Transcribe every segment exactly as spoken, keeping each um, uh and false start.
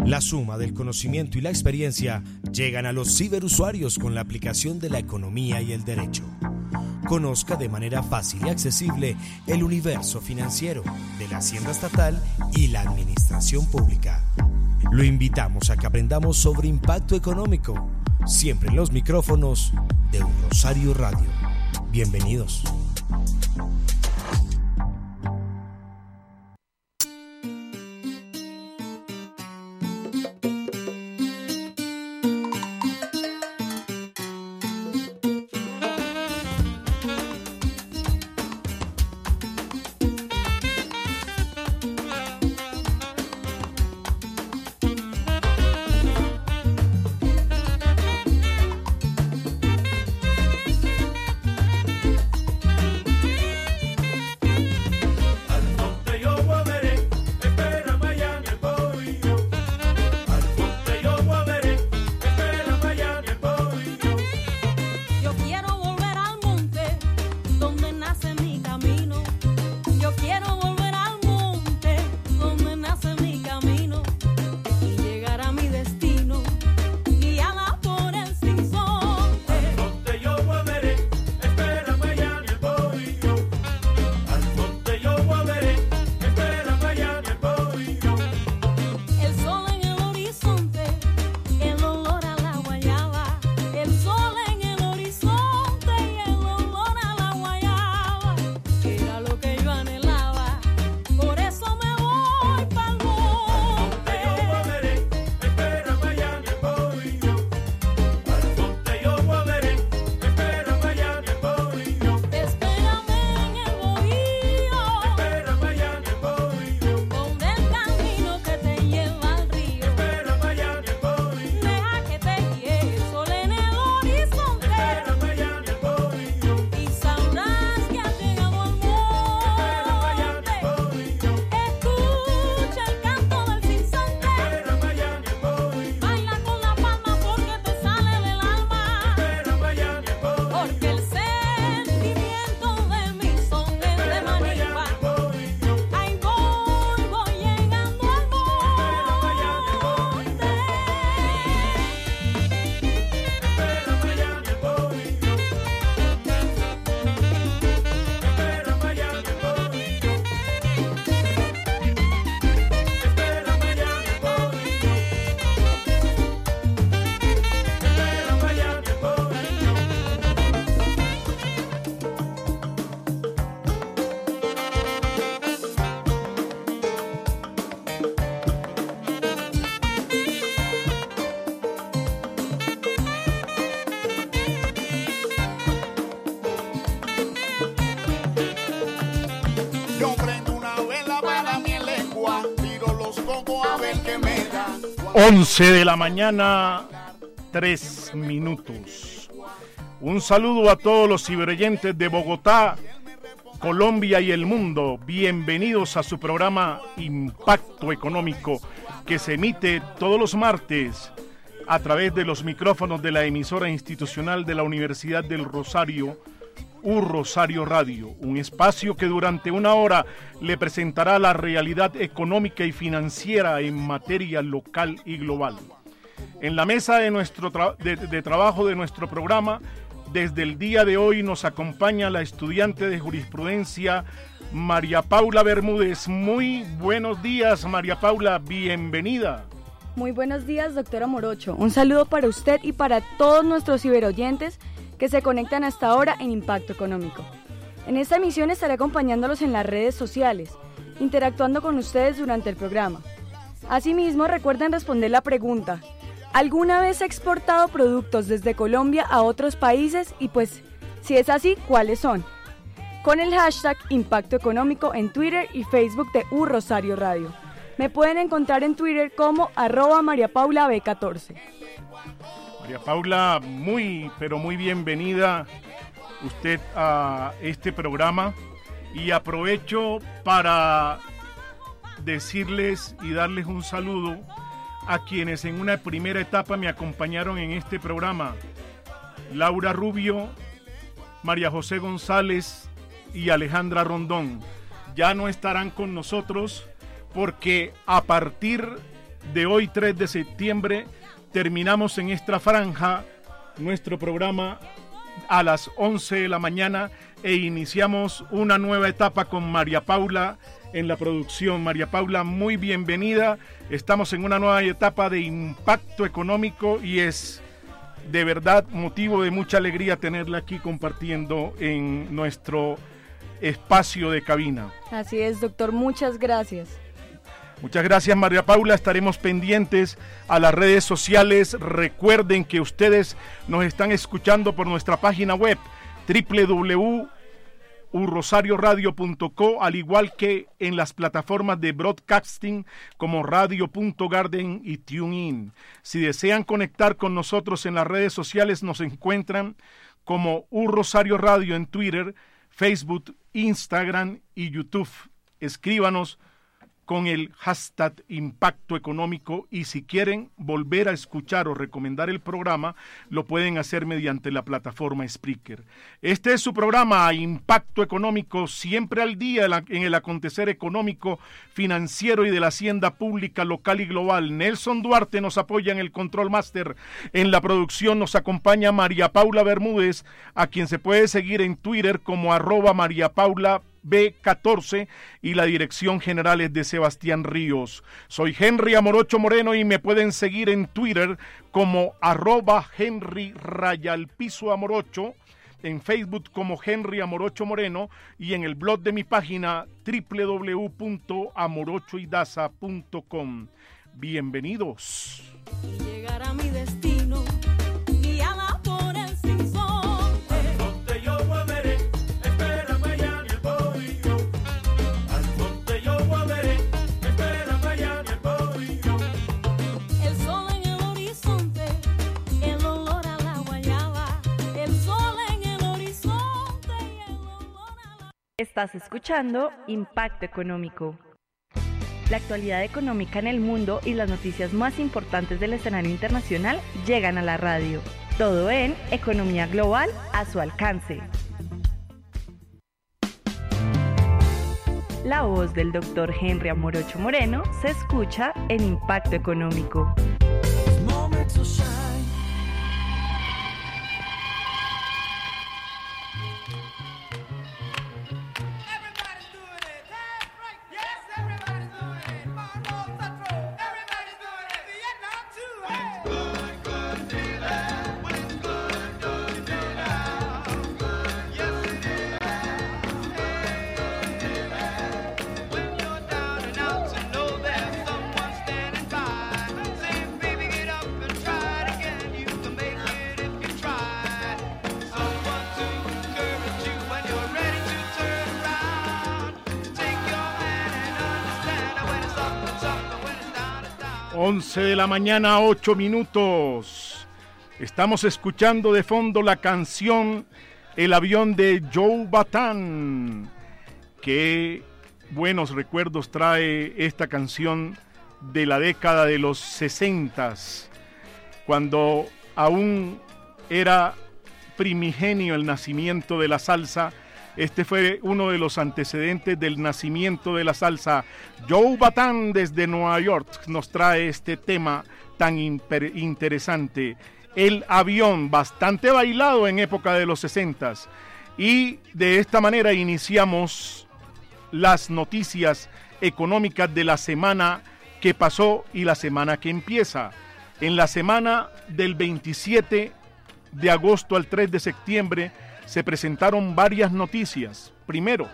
La suma del conocimiento y la experiencia llegan a los ciberusuarios con la aplicación de la economía y el derecho. Conozca de manera fácil y accesible el universo financiero de la Hacienda Estatal y la Administración Pública. Lo invitamos a que aprendamos sobre impacto económico, siempre en los micrófonos de Un Rosario Radio. Bienvenidos. once de la mañana, tres minutos. Un saludo a todos los ciberoyentes de Bogotá, Colombia y el mundo. Bienvenidos a su programa Impacto Económico, que se emite todos los martes a través de los micrófonos de la emisora institucional de la Universidad del Rosario, Un Rosario Radio, un espacio que durante una hora le presentará la realidad económica y financiera en materia local y global. En la mesa de, nuestro tra- de, de trabajo de nuestro programa, desde el día de hoy nos acompaña la estudiante de jurisprudencia María Paula Bermúdez. Muy buenos días, María Paula, bienvenida. Muy buenos días, doctora Morocho. Un saludo para usted y para todos nuestros ciberoyentes que se conectan hasta ahora en Impacto Económico. En esta emisión estaré acompañándolos en las redes sociales, interactuando con ustedes durante el programa. Asimismo, recuerden responder la pregunta: ¿alguna vez ha exportado productos desde Colombia a otros países? Y pues, si es así, ¿cuáles son? Con el hashtag Impacto Económico en Twitter y Facebook de Un Rosario Radio. Me pueden encontrar en Twitter como arroba María Paula B catorce. María Paula, muy, pero muy bienvenida usted a este programa, y aprovecho para decirles y darles un saludo a quienes en una primera etapa me acompañaron en este programa: Laura Rubio, María José González y Alejandra Rondón. Ya no estarán con nosotros porque a partir de hoy, tres de septiembre, terminamos en esta franja nuestro programa a las once de la mañana e iniciamos una nueva etapa con María Paula en la producción. María Paula, muy bienvenida. Estamos en una nueva etapa de impacto económico y es de verdad motivo de mucha alegría tenerla aquí compartiendo en nuestro espacio de cabina. Así es, doctor, muchas gracias. Muchas gracias, María Paula. Estaremos pendientes a las redes sociales. Recuerden que ustedes nos están escuchando por nuestra página web doble u doble u doble u punto u rosario radio punto co, al igual que en las plataformas de broadcasting como radio punto garden y TuneIn. Si desean conectar con nosotros en las redes sociales, nos encuentran como U Rosario Radio en Twitter, Facebook, Instagram y YouTube. Escríbanos con el hashtag Impacto Económico y si quieren volver a escuchar o recomendar el programa, lo pueden hacer mediante la plataforma Spreaker. Este es su programa Impacto Económico, siempre al día en el acontecer económico, financiero y de la hacienda pública local y global. Nelson Duarte nos apoya en el Control Master. En la producción nos acompaña María Paula Bermúdez, a quien se puede seguir en Twitter como arroba María Paula B catorce y la dirección general es de Sebastián Ríos. Soy Henry Amorocho Moreno y me pueden seguir en Twitter como arroba Henry Rayalpiso Amorocho, en Facebook como Henry Amorocho Moreno y en el blog de mi página doble u doble u doble u punto amorocho y daza punto com. Bienvenidos. Llegar a mi destino, guiada por el sinsonte. Al monte yo volveré, espérame allá ni el bohío. Al monte yo volveré, espérame allá ni el bohío. El sol en el horizonte, el olor a la guayaba. El sol en el horizonte y el olor a la... Estás escuchando Impacto Económico. La actualidad económica en el mundo y las noticias más importantes del escenario internacional llegan a la radio. Todo en Economía Global a su alcance. La voz del doctor Henry Amorocho Moreno se escucha en Impacto Económico. once de la mañana, ocho minutos. Estamos escuchando de fondo la canción El avión de Joe Bataan. Qué buenos recuerdos trae esta canción de la década de los sesentas, cuando aún era primigenio el nacimiento de la salsa. Este fue uno de los antecedentes del nacimiento de la salsa. Joe Bataan desde Nueva York nos trae este tema tan imper- interesante. El avión, bastante bailado en época de los sesentas. Y de esta manera iniciamos las noticias económicas de la semana que pasó y la semana que empieza. En la semana del veintisiete de agosto al tres de septiembre se presentaron varias noticias. Primero,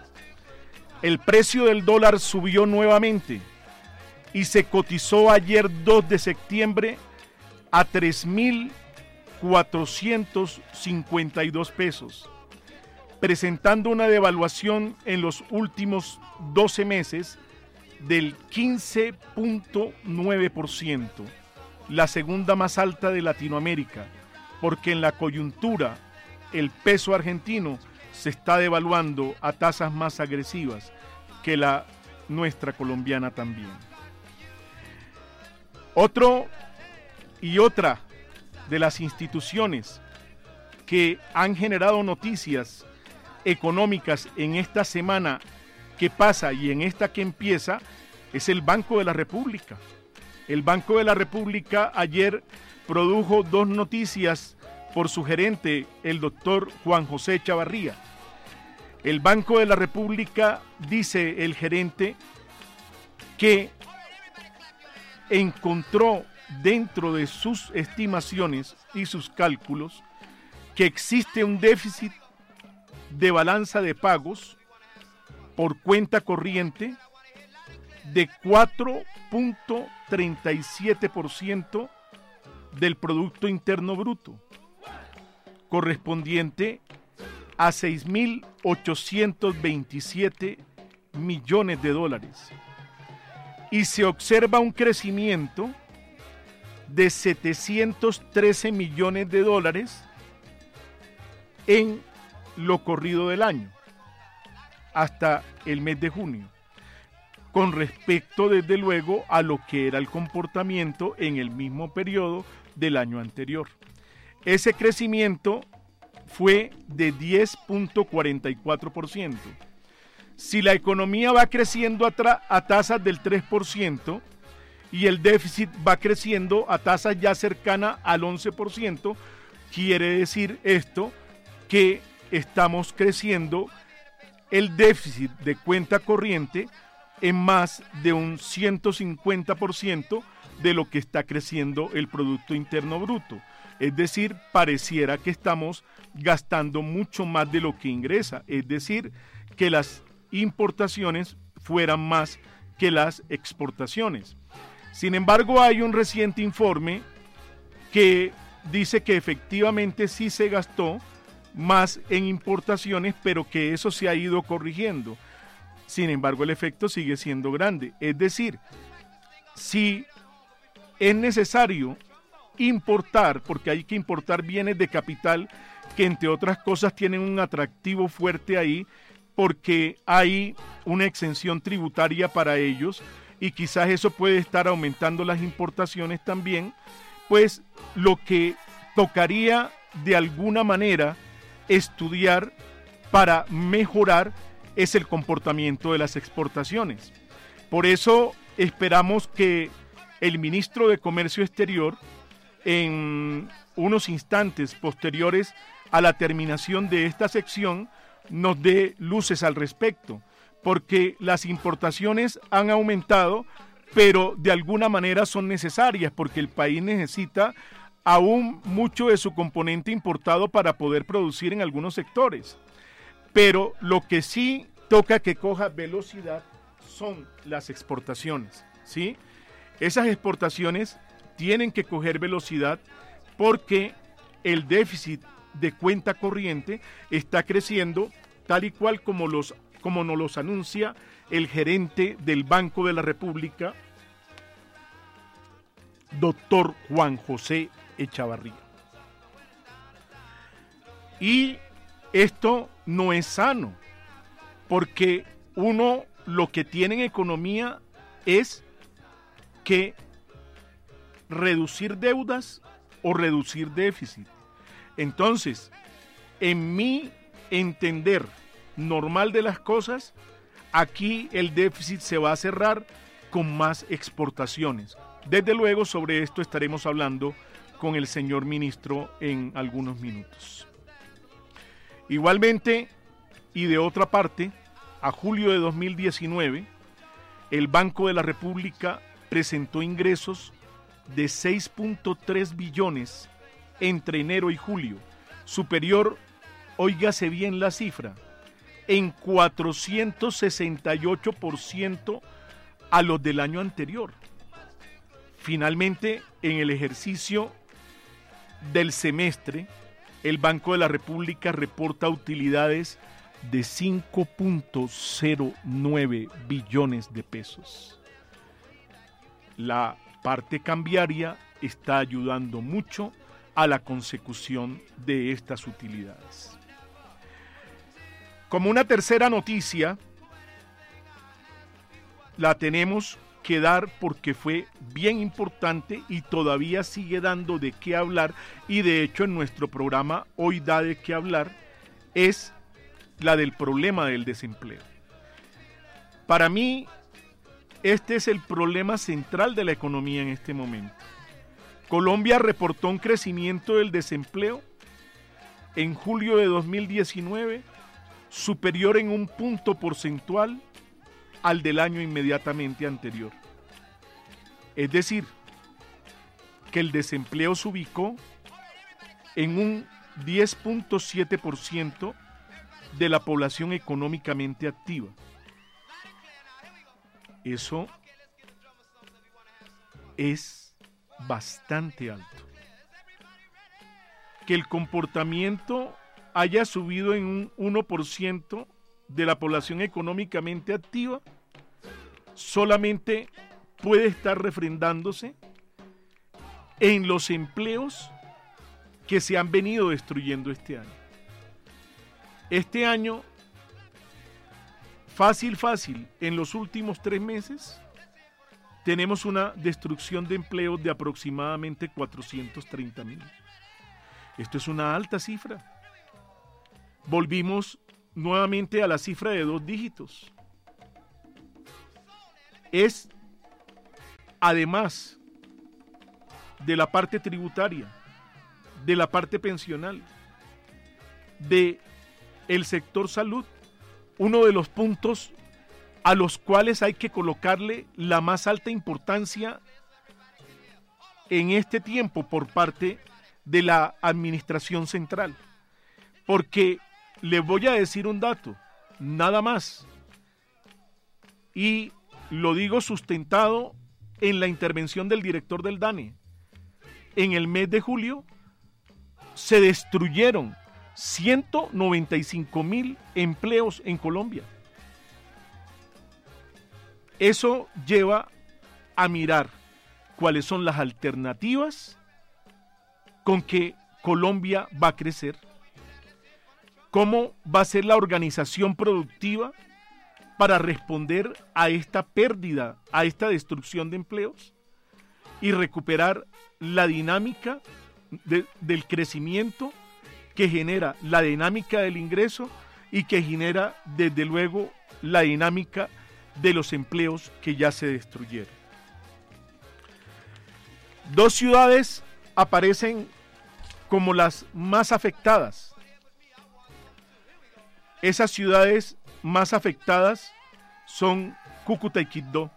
el precio del dólar subió nuevamente y se cotizó ayer dos de septiembre a tres mil cuatrocientos cincuenta y dos pesos, presentando una devaluación en los últimos doce meses del quince punto nueve por ciento, la segunda más alta de Latinoamérica, porque en la coyuntura el peso argentino se está devaluando a tasas más agresivas que la nuestra colombiana también. Otro y otra de las instituciones que han generado noticias económicas en esta semana que pasa y en esta que empieza es el Banco de la República. El Banco de la República ayer produjo dos noticias por su gerente, el doctor Juan José Echavarría. El Banco de la República, dice el gerente, que encontró dentro de sus estimaciones y sus cálculos que existe un déficit de balanza de pagos por cuenta corriente de cuatro punto treinta y siete por ciento del Producto Interno Bruto, correspondiente a seis mil ochocientos veintisiete millones de dólares. Y se observa un crecimiento de setecientos trece millones de dólares en lo corrido del año, hasta el mes de junio, con respecto desde luego a lo que era el comportamiento en el mismo periodo del año anterior. Ese crecimiento fue de diez punto cuarenta y cuatro por ciento. Si la economía va creciendo a, tra- a tasas del tres por ciento y el déficit va creciendo a tasas ya cercanas al once por ciento, quiere decir esto que estamos creciendo el déficit de cuenta corriente en más de un ciento cincuenta por ciento de lo que está creciendo el Producto Interno Bruto. Es decir, pareciera que estamos gastando mucho más de lo que ingresa, es decir, que las importaciones fueran más que las exportaciones. Sin embargo, hay un reciente informe que dice que efectivamente sí se gastó más en importaciones, pero que eso se ha ido corrigiendo. Sin embargo, el efecto sigue siendo grande. Es decir, si es necesario importar, porque hay que importar bienes de capital que entre otras cosas tienen un atractivo fuerte ahí, porque hay una exención tributaria para ellos y quizás eso puede estar aumentando las importaciones también, pues lo que tocaría de alguna manera estudiar para mejorar es el comportamiento de las exportaciones. Por eso esperamos que el ministro de Comercio Exterior, en unos instantes posteriores a la terminación de esta sección, nos dé luces al respecto, porque las importaciones han aumentado, pero de alguna manera son necesarias, porque el país necesita aún mucho de su componente importado para poder producir en algunos sectores. Pero lo que sí toca que coja velocidad son las exportaciones, ¿sí? Esas exportaciones tienen que coger velocidad porque el déficit de cuenta corriente está creciendo tal y cual como, los, como nos los anuncia el gerente del Banco de la República, doctor Juan José Echavarría. Y esto no es sano, porque uno lo que tiene en economía es que reducir deudas o reducir déficit. Entonces, en mi entender normal de las cosas, aquí el déficit se va a cerrar con más exportaciones. Desde luego sobre esto estaremos hablando con el señor ministro en algunos minutos. Igualmente, y de otra parte, a julio de dos mil diecinueve, el Banco de la República presentó ingresos de seis punto tres billones entre enero y julio, superior, óigase bien la cifra, en cuatrocientos sesenta y ocho por ciento a los del año anterior. Finalmente, en el ejercicio del semestre, el Banco de la República reporta utilidades de cinco punto cero nueve billones de pesos. La parte cambiaria está ayudando mucho a la consecución de estas utilidades. Como una tercera noticia, la tenemos que dar porque fue bien importante y todavía sigue dando de qué hablar, y de hecho en nuestro programa hoy da de qué hablar, es la del problema del desempleo. Para mí este es el problema central de la economía en este momento. Colombia reportó un crecimiento del desempleo en julio de dos mil diecinueve superior en un punto porcentual al del año inmediatamente anterior. Es decir, que el desempleo se ubicó en un diez punto siete por ciento de la población económicamente activa. Eso es bastante alto. Que el comportamiento haya subido en un uno por ciento de la población económicamente activa solamente puede estar refrendándose en los empleos que se han venido destruyendo este año. Este año, fácil, fácil, en los últimos tres meses, tenemos una destrucción de empleos de aproximadamente cuatrocientos treinta mil. Esto es una alta cifra. Volvimos nuevamente a la cifra de dos dígitos. Es, además de la parte tributaria, de la parte pensional, de el sector salud, uno de los puntos a los cuales hay que colocarle la más alta importancia en este tiempo por parte de la administración central. Porque les voy a decir un dato, nada más, y lo digo sustentado en la intervención del director del DANE. En el mes de julio se destruyeron ciento noventa y cinco mil empleos en Colombia. Eso lleva a mirar cuáles son las alternativas con que Colombia va a crecer, cómo va a ser la organización productiva para responder a esta pérdida, a esta destrucción de empleos y recuperar la dinámica de, del crecimiento que genera la dinámica del ingreso y que genera desde luego la dinámica de los empleos que ya se destruyeron. Dos ciudades aparecen como las más afectadas. Esas ciudades más afectadas son Cúcuta y Quibdó.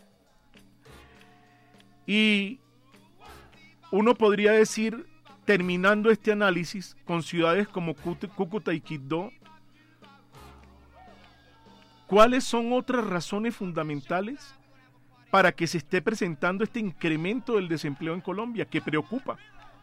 Y uno podría decir, terminando este análisis con ciudades como Cúcuta y Quibdó, ¿cuáles son otras razones fundamentales para que se esté presentando este incremento del desempleo en Colombia que preocupa?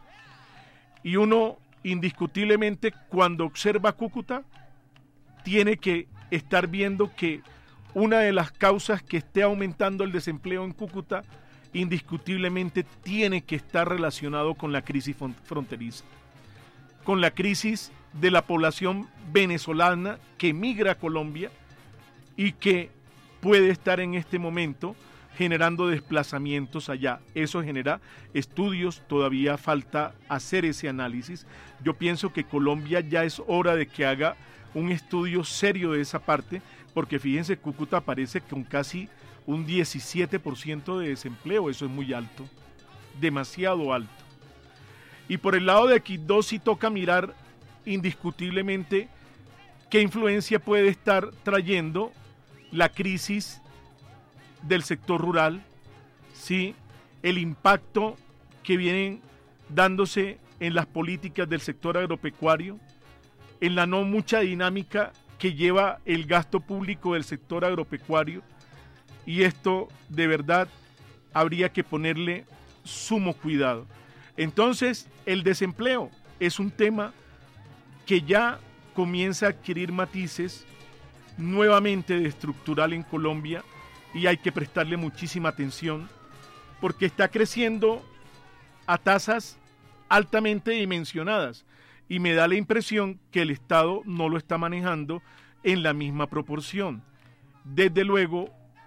Y uno, indiscutiblemente, cuando observa Cúcuta, tiene que estar viendo que una de las causas que esté aumentando el desempleo en Cúcuta, indiscutiblemente tiene que estar relacionado con la crisis fronteriza, con la crisis de la población venezolana que migra a Colombia y que puede estar en este momento generando desplazamientos allá. Eso genera estudios, todavía falta hacer ese análisis. Yo pienso que Colombia ya es hora de que haga un estudio serio de esa parte, porque fíjense, Cúcuta aparece con casi un diecisiete por ciento de desempleo, eso es muy alto, demasiado alto. Y por el lado de Quibdó sí toca mirar indiscutiblemente qué influencia puede estar trayendo la crisis del sector rural, ¿sí? El impacto que vienen dándose en las políticas del sector agropecuario, en la no mucha dinámica que lleva el gasto público del sector agropecuario, y esto de verdad habría que ponerle sumo cuidado. Entonces, el desempleo es un tema que ya comienza a adquirir matices nuevamente de estructural en Colombia, y hay que prestarle muchísima atención porque está creciendo a tasas altamente dimensionadas y me da la impresión que el Estado no lo está manejando en la misma proporción. Desde luego,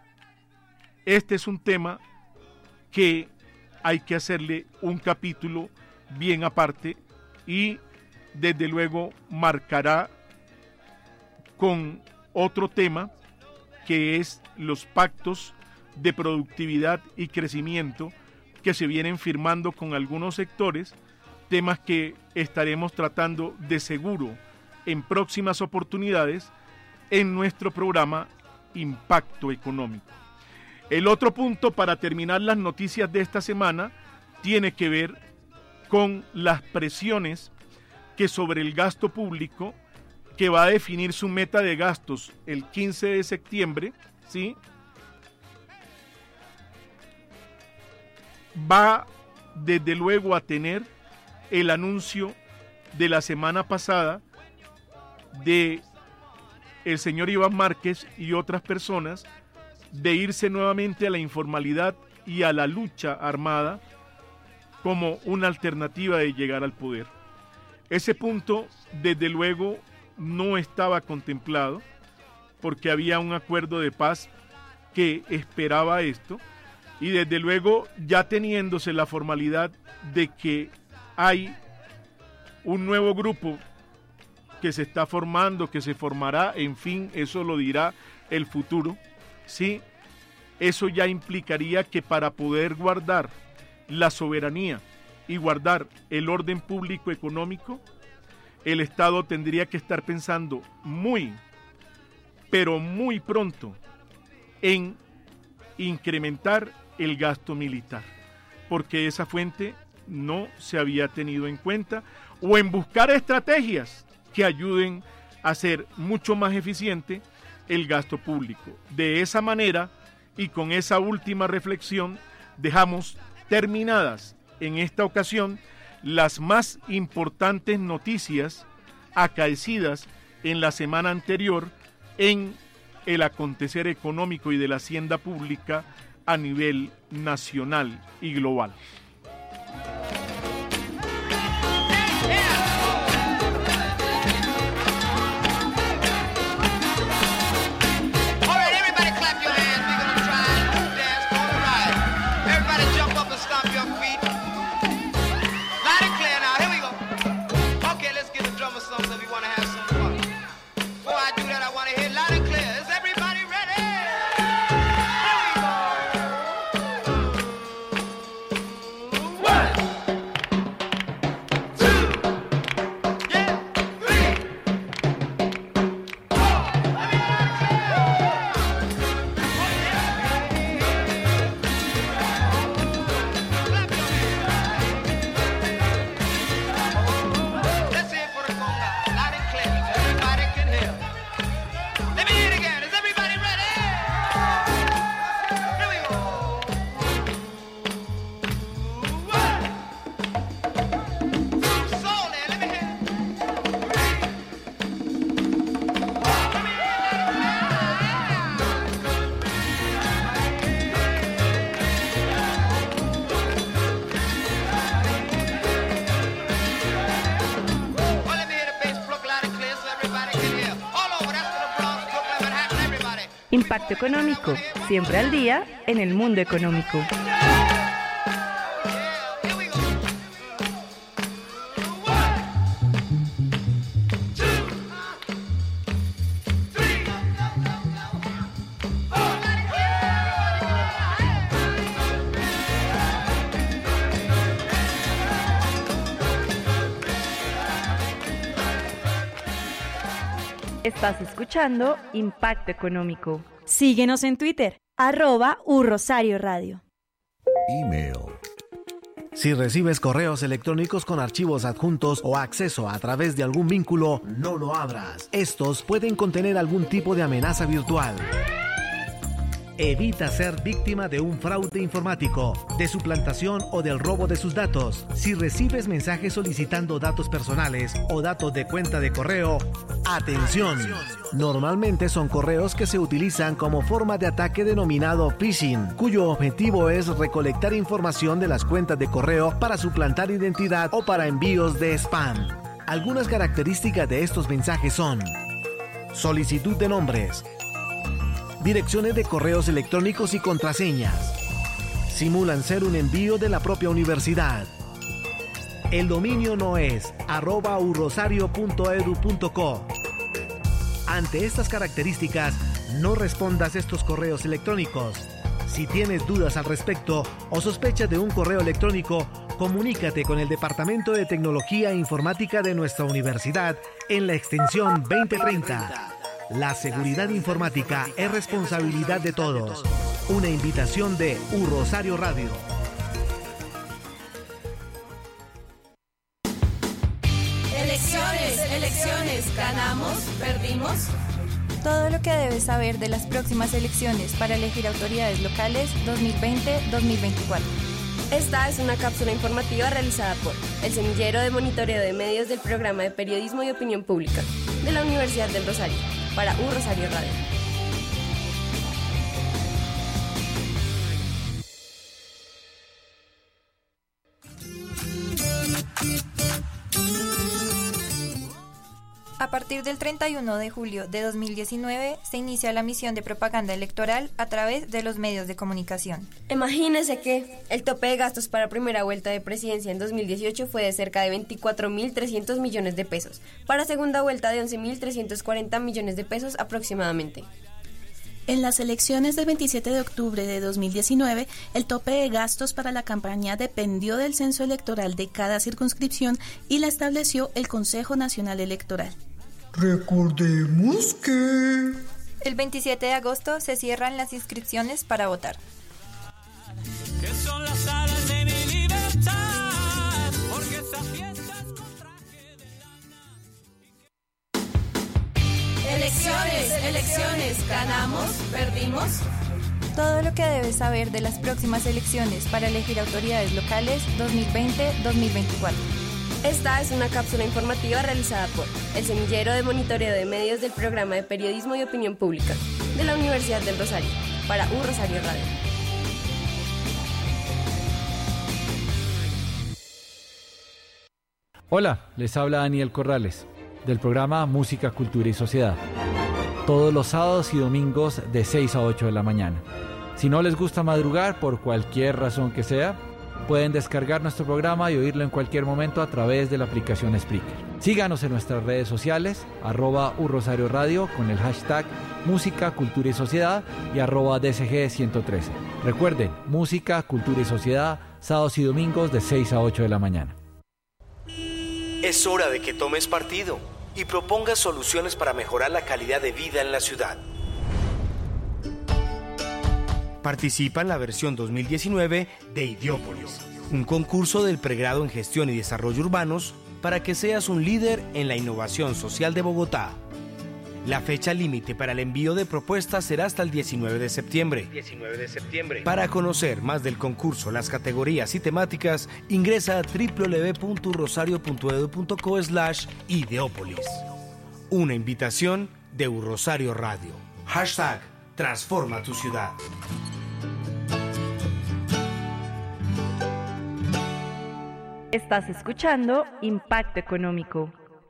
este es un tema que hay que hacerle un capítulo bien aparte y desde luego marcará con otro tema que es los pactos de productividad y crecimiento que se vienen firmando con algunos sectores, temas que estaremos tratando de seguro en próximas oportunidades en nuestro programa Impacto Económico. El otro punto para terminar las noticias de esta semana tiene que ver con las presiones que sobre el gasto público, que va a definir su meta de gastos el quince de septiembre, ¿sí?, va desde luego a tener el anuncio de la semana pasada de el señor Iván Márquez y otras personas de irse nuevamente a la informalidad y a la lucha armada como una alternativa de llegar al poder. Ese punto, desde luego, no estaba contemplado porque había un acuerdo de paz que esperaba esto, y desde luego ya teniéndose la formalidad de que hay un nuevo grupo que se está formando, que se formará, en fin, eso lo dirá el futuro, ¿sí? Eso ya implicaría que para poder guardar la soberanía y guardar el orden público económico, el Estado tendría que estar pensando muy, pero muy pronto en incrementar el gasto militar, porque esa fuente no se había tenido en cuenta, o en buscar estrategias que ayuden a hacer mucho más eficiente el gasto público. De esa manera, y con esa última reflexión, dejamos terminadas en esta ocasión las más importantes noticias acaecidas en la semana anterior en el acontecer económico y de la hacienda pública a nivel nacional y global. Impacto Económico, siempre al día en el mundo económico. Estás escuchando Impacto Económico. Síguenos en Twitter, arroba uRosario Radio. Email. Si recibes correos electrónicos con archivos adjuntos o acceso a través de algún vínculo, no lo abras. Estos pueden contener algún tipo de amenaza virtual. Evita ser víctima de un fraude informático, de suplantación o del robo de sus datos. Si recibes mensajes solicitando datos personales o datos de cuenta de correo, ¡atención! Normalmente son correos que se utilizan como forma de ataque denominado phishing, cuyo objetivo es recolectar información de las cuentas de correo para suplantar identidad o para envíos de spam. Algunas características de estos mensajes son: solicitud de nombres, direcciones de correos electrónicos y contraseñas. Simulan ser un envío de la propia universidad. El dominio no es arroba urosario punto edu punto co. Ante estas características, no respondas estos correos electrónicos. Si tienes dudas al respecto o sospechas de un correo electrónico, comunícate con el Departamento de Tecnología e Informática de nuestra universidad en la extensión veinte treinta. La seguridad informática es responsabilidad de todos. Una invitación de U Rosario Radio. Elecciones, elecciones, ganamos, perdimos. Todo lo que debes saber de las próximas elecciones para elegir autoridades locales dos mil veinte dos mil veinticuatro. Esta es una cápsula informativa realizada por el Semillero de Monitoreo de Medios del Programa de Periodismo y Opinión Pública de la Universidad del Rosario, para U Rosario Radio. A partir del treinta y uno de julio de dos mil diecinueve se inicia la misión de propaganda electoral a través de los medios de comunicación. Imagínese que el tope de gastos para primera vuelta de presidencia en dos mil dieciocho fue de cerca de veinticuatro mil trescientos millones de pesos, para segunda vuelta de once mil trescientos cuarenta millones de pesos aproximadamente. En las elecciones del veintisiete de octubre de dos mil diecinueve, el tope de gastos para la campaña dependió del censo electoral de cada circunscripción y la estableció el Consejo Nacional Electoral. Recordemos que... El veintisiete de agosto se cierran las inscripciones para votar. Que son las alas de mi libertad, porque esas fiestas con traje de lana. Elecciones, elecciones, ganamos, perdimos. Todo lo que debes saber de las próximas elecciones para elegir autoridades locales dos mil veinte dos mil veinticuatro. Esta es una cápsula informativa realizada por el Semillero de Monitoreo de Medios del Programa de Periodismo y Opinión Pública de la Universidad del Rosario, para U Rosario Radio. Hola, les habla Daniel Corrales, del programa Música, Cultura y Sociedad. Todos los sábados y domingos de seis a ocho de la mañana. Si no les gusta madrugar, por cualquier razón que sea, pueden descargar nuestro programa y oírlo en cualquier momento a través de la aplicación Spreaker. Síganos en nuestras redes sociales, arroba U Rosario Radio con el hashtag Música, Cultura y Sociedad y arroba D S G ciento trece. Recuerden, Música, Cultura y Sociedad, sábados y domingos de seis a ocho de la mañana. Es hora de que tomes partido y propongas soluciones para mejorar la calidad de vida en la ciudad. Participa en la versión dos mil diecinueve de Ideópolis, un concurso del pregrado en Gestión y Desarrollo Urbanos para que seas un líder en la innovación social de Bogotá. La fecha límite para el envío de propuestas será hasta el diecinueve de septiembre. diecinueve de septiembre. Para conocer más del concurso, las categorías y temáticas, ingresa a doble u doble u doble u punto rosario punto edu punto co slash Ideópolis. Una invitación de U Rosario Radio. Hashtag Transforma tu ciudad. Estás escuchando Impacto Económico.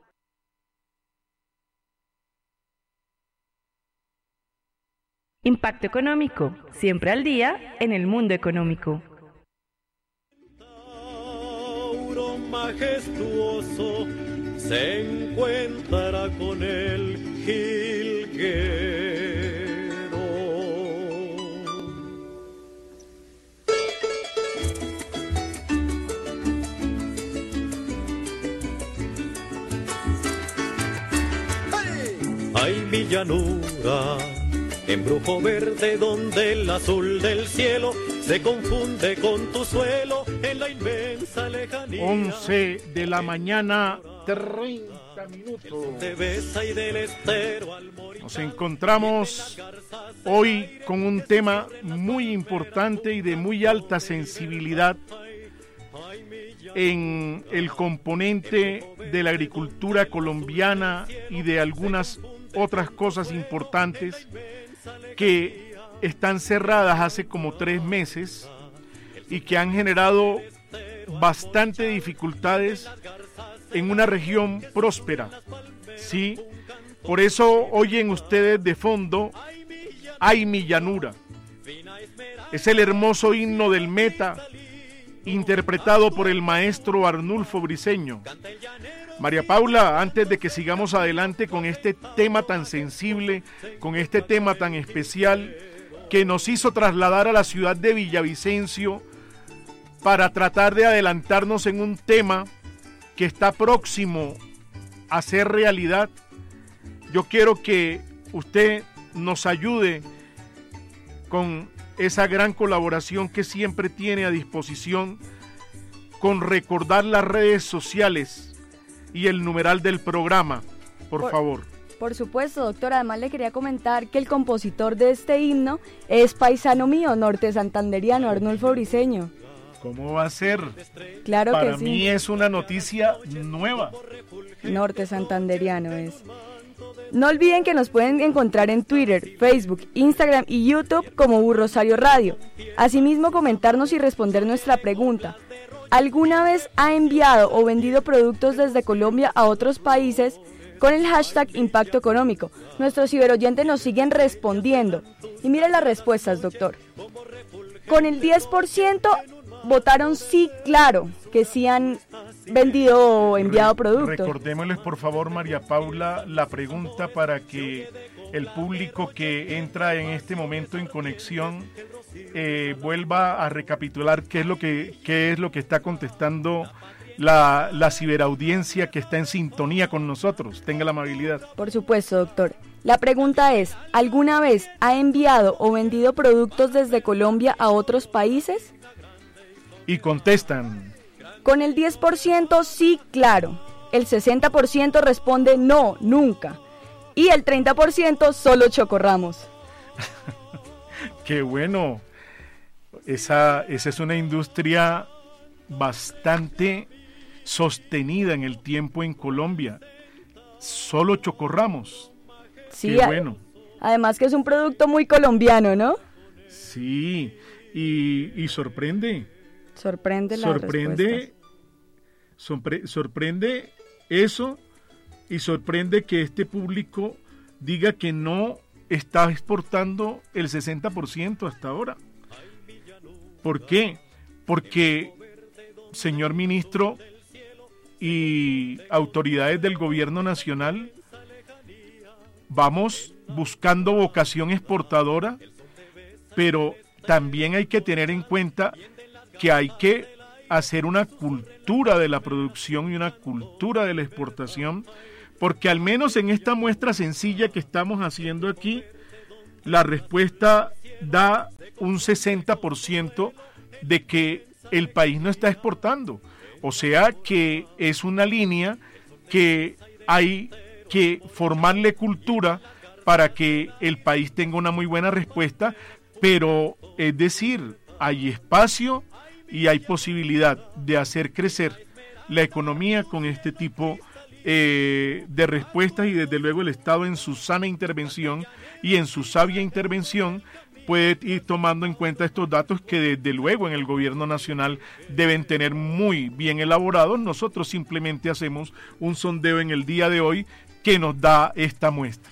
Impacto Económico, siempre al día en el mundo económico. Tauro majestuoso se encuentra con el jilguero. Ay, mi llanura, embrujo verde donde el azul del cielo se confunde con tu suelo en la inmensa lejanía. once de la mañana, treinta minutos. Nos encontramos hoy con un tema muy importante y de muy alta sensibilidad en el componente de la agricultura colombiana y de algunas otras cosas importantes que están cerradas hace como tres meses y que han generado bastante dificultades en una región próspera, ¿sí? Por eso oyen ustedes de fondo Ay, mi llanura. Es el hermoso himno del Meta, interpretado por el maestro Arnulfo Briceño. María Paula, antes de que sigamos adelante con este tema tan sensible, con este tema tan especial, que nos hizo trasladar a la ciudad de Villavicencio para tratar de adelantarnos en un tema que está próximo a ser realidad. Yo quiero que usted nos ayude con esa gran colaboración que siempre tiene a disposición, con recordar las redes sociales y el numeral del programa, por, por favor. Por supuesto, doctor. Además le quería comentar que el compositor de este himno es paisano mío, norte santanderiano, Arnulfo Briceño. ¿Cómo va a ser? Claro que sí. Para mí es una noticia nueva. Norte santanderiano es. No olviden que nos pueden encontrar en Twitter, Facebook, Instagram y YouTube como U Rosario Radio. Asimismo, comentarnos y responder nuestra pregunta. ¿Alguna vez ha enviado o vendido productos desde Colombia a otros países? Con el hashtag Impacto Económico. Nuestros ciberoyentes nos siguen respondiendo. Y mire las respuestas, doctor. Con el diez por ciento votaron sí, claro, que sí han vendido o enviado Re- productos. Recordémosles, por favor, María Paula, la pregunta para que el público que entra en este momento en conexión eh, vuelva a recapitular qué es lo que, qué es lo que está contestando La, la ciberaudiencia que está en sintonía con nosotros. Tenga la amabilidad. Por supuesto, doctor. La pregunta es, ¿alguna vez ha enviado o vendido productos desde Colombia a otros países? Y contestan. Con el diez por ciento sí, claro. El sesenta por ciento responde no, nunca. Y el treinta por ciento solo chocorramos. Qué bueno. Esa, esa es una industria bastante sostenida en el tiempo en Colombia. Solo chocorramos. Sí, qué bueno. Además que es un producto muy colombiano, ¿no? Sí, y, y sorprende. Sorprende la sorprende, sorpre, sorprende eso, y sorprende que este público diga que no está exportando el sesenta por ciento hasta ahora. ¿Por qué? Porque, señor ministro y autoridades del gobierno nacional, vamos buscando vocación exportadora, pero también hay que tener en cuenta que hay que hacer una cultura de la producción y una cultura de la exportación, porque al menos en esta muestra sencilla que estamos haciendo aquí, la respuesta da un sesenta por ciento de que el país no está exportando. O sea que es una línea que hay que formarle cultura para que el país tenga una muy buena respuesta, pero es decir, hay espacio y hay posibilidad de hacer crecer la economía con este tipo eh, de respuestas, y desde luego el Estado en su sana intervención y en su sabia intervención puede ir tomando en cuenta estos datos que desde luego en el gobierno nacional deben tener muy bien elaborados. Nosotros simplemente hacemos un sondeo en el día de hoy que nos da esta muestra.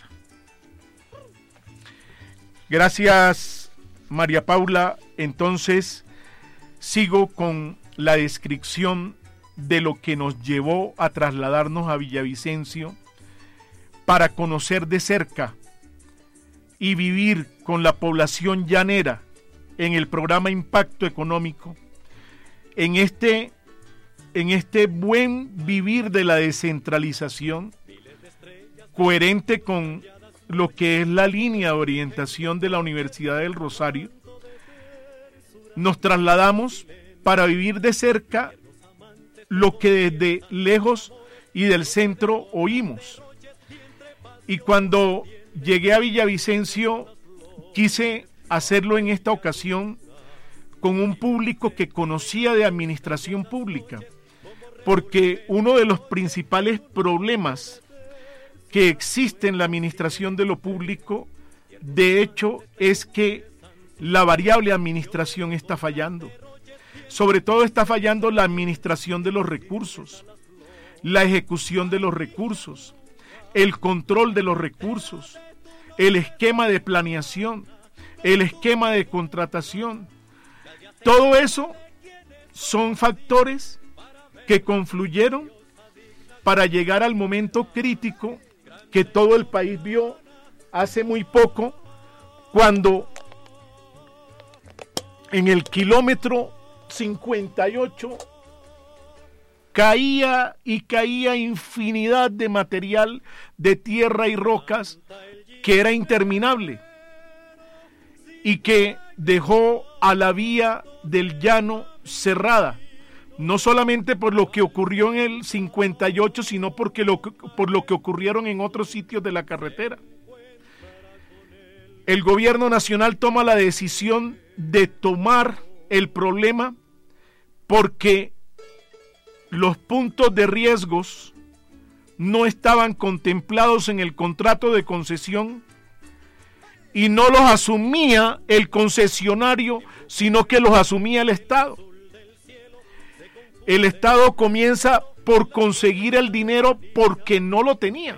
Gracias, María Paula. Entonces, sigo con la descripción de lo que nos llevó a trasladarnos a Villavicencio para conocer de cerca y vivir con la población llanera en el programa Impacto Económico, en este, en este buen vivir de la descentralización, coherente con lo que es la línea de orientación de la Universidad del Rosario. Nos trasladamos para vivir de cerca lo que desde lejos y del centro oímos. Y cuando llegué a Villavicencio, quise hacerlo en esta ocasión con un público que conocía de administración pública, porque uno de los principales problemas que existe en la administración de lo público, de hecho, es que la variable administración está fallando. Sobre todo está fallando la administración de los recursos, la ejecución de los recursos, el control de los recursos, el esquema de planeación, el esquema de contratación. Todo eso son factores que confluyeron para llegar al momento crítico que todo el país vio hace muy poco, cuando en el kilómetro cincuenta y ocho caía y caía infinidad de material de tierra y rocas que era interminable y que dejó a la vía del llano cerrada, no solamente por lo que ocurrió en el cincuenta y ocho, sino porque lo, por lo que ocurrieron en otros sitios de la carretera. El gobierno nacional toma la decisión de tomar el problema porque los puntos de riesgos no estaban contemplados en el contrato de concesión y no los asumía el concesionario, sino que los asumía el Estado. El Estado comienza por conseguir el dinero porque no lo tenía.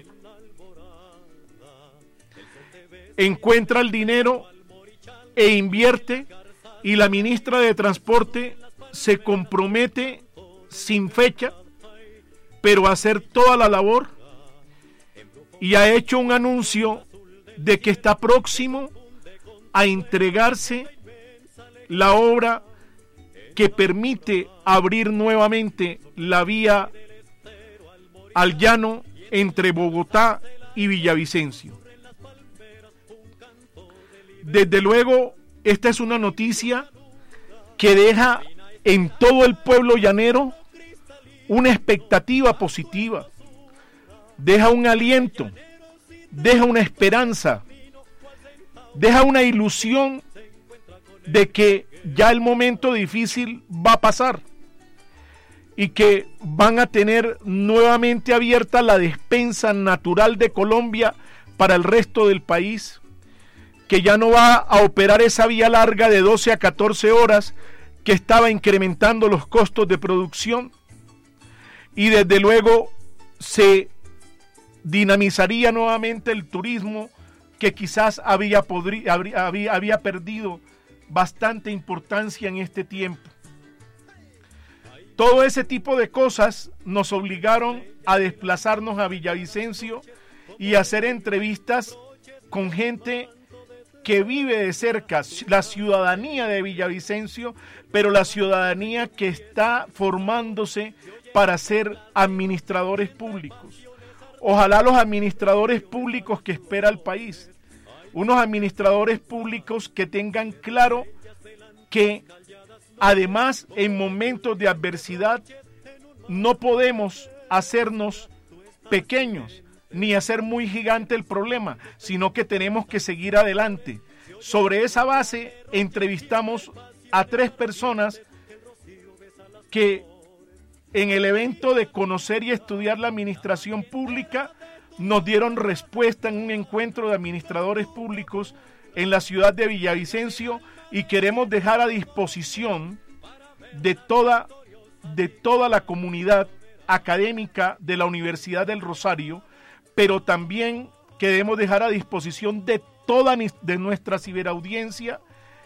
Encuentra el dinero e invierte, y la ministra de Transporte se compromete sin fecha, pero a hacer toda la labor, y ha hecho un anuncio de que está próximo a entregarse la obra que permite abrir nuevamente la vía al llano entre Bogotá y Villavicencio. Desde luego, esta es una noticia que deja en todo el pueblo llanero una expectativa positiva, deja un aliento, deja una esperanza, deja una ilusión de que ya el momento difícil va a pasar y que van a tener nuevamente abierta la despensa natural de Colombia para el resto del país, que ya no va a operar esa vía larga de doce a catorce horas que estaba incrementando los costos de producción, y desde luego se dinamizaría nuevamente el turismo, que quizás había, podri, habría, había, había perdido bastante importancia en este tiempo. Todo ese tipo de cosas nos obligaron a desplazarnos a Villavicencio y hacer entrevistas con gente que vive de cerca la ciudadanía de Villavicencio, pero la ciudadanía que está formándose para ser administradores públicos. Ojalá los administradores públicos que espera el país, unos administradores públicos que tengan claro que además en momentos de adversidad no podemos hacernos pequeños ni hacer muy gigante el problema, sino que tenemos que seguir adelante. Sobre esa base entrevistamos a tres personas que en el evento de conocer y estudiar la administración pública nos dieron respuesta en un encuentro de administradores públicos en la ciudad de Villavicencio, y queremos dejar a disposición de toda, de toda la comunidad académica de la Universidad del Rosario, pero también queremos dejar a disposición de toda de nuestra ciberaudiencia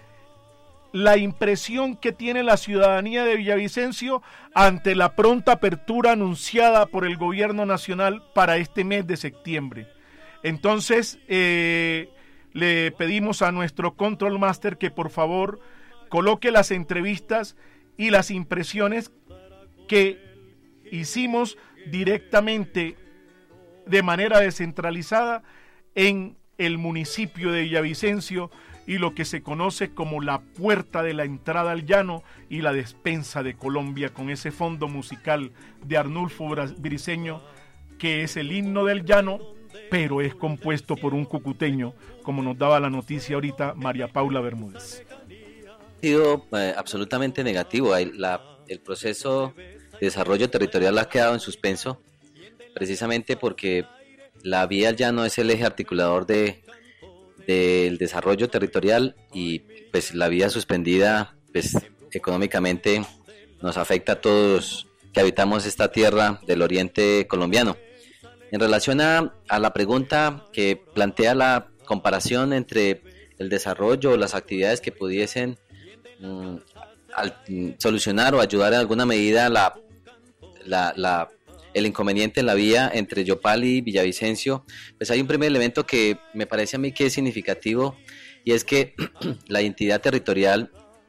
la impresión que tiene la ciudadanía de Villavicencio ante la pronta apertura anunciada por el gobierno nacional para este mes de septiembre. Entonces, eh, le pedimos a nuestro Control Master que por favor coloque las entrevistas y las impresiones que hicimos directamente de manera descentralizada en el municipio de Villavicencio y lo que se conoce como la puerta de la entrada al llano y la despensa de Colombia, con ese fondo musical de Arnulfo Briceño, que es el himno del llano, pero es compuesto por un cucuteño, como nos daba la noticia ahorita María Paula Bermúdez. Ha sido eh, absolutamente negativo. El, la, el proceso de desarrollo territorial ha quedado en suspenso, precisamente porque la vía al llano es el eje articulador de del desarrollo territorial, y pues la vía suspendida pues económicamente nos afecta a todos que habitamos esta tierra del oriente colombiano. En relación a, a la pregunta que plantea la comparación entre el desarrollo o las actividades que pudiesen mm, al, mm, solucionar o ayudar en alguna medida la, la, la el inconveniente en la vía entre Yopal y Villavicencio, pues hay un primer elemento que me parece a mí que es significativo, y es que la identidad territorial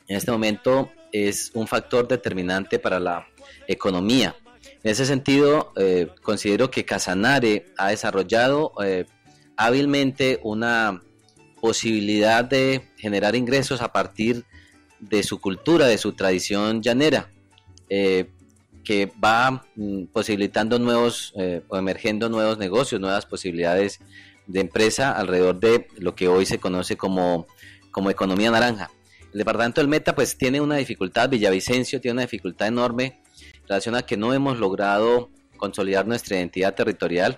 en este momento es un factor determinante para la economía. En ese sentido, eh, considero que Casanare ha desarrollado eh, hábilmente una posibilidad de generar ingresos a partir de su cultura, de su tradición llanera, eh, que va mm, posibilitando nuevos eh, o emergiendo nuevos negocios, nuevas posibilidades de empresa alrededor de lo que hoy se conoce como, como economía naranja. El departamento del Meta pues tiene una dificultad, Villavicencio tiene una dificultad enorme en relación a que no hemos logrado consolidar nuestra identidad territorial,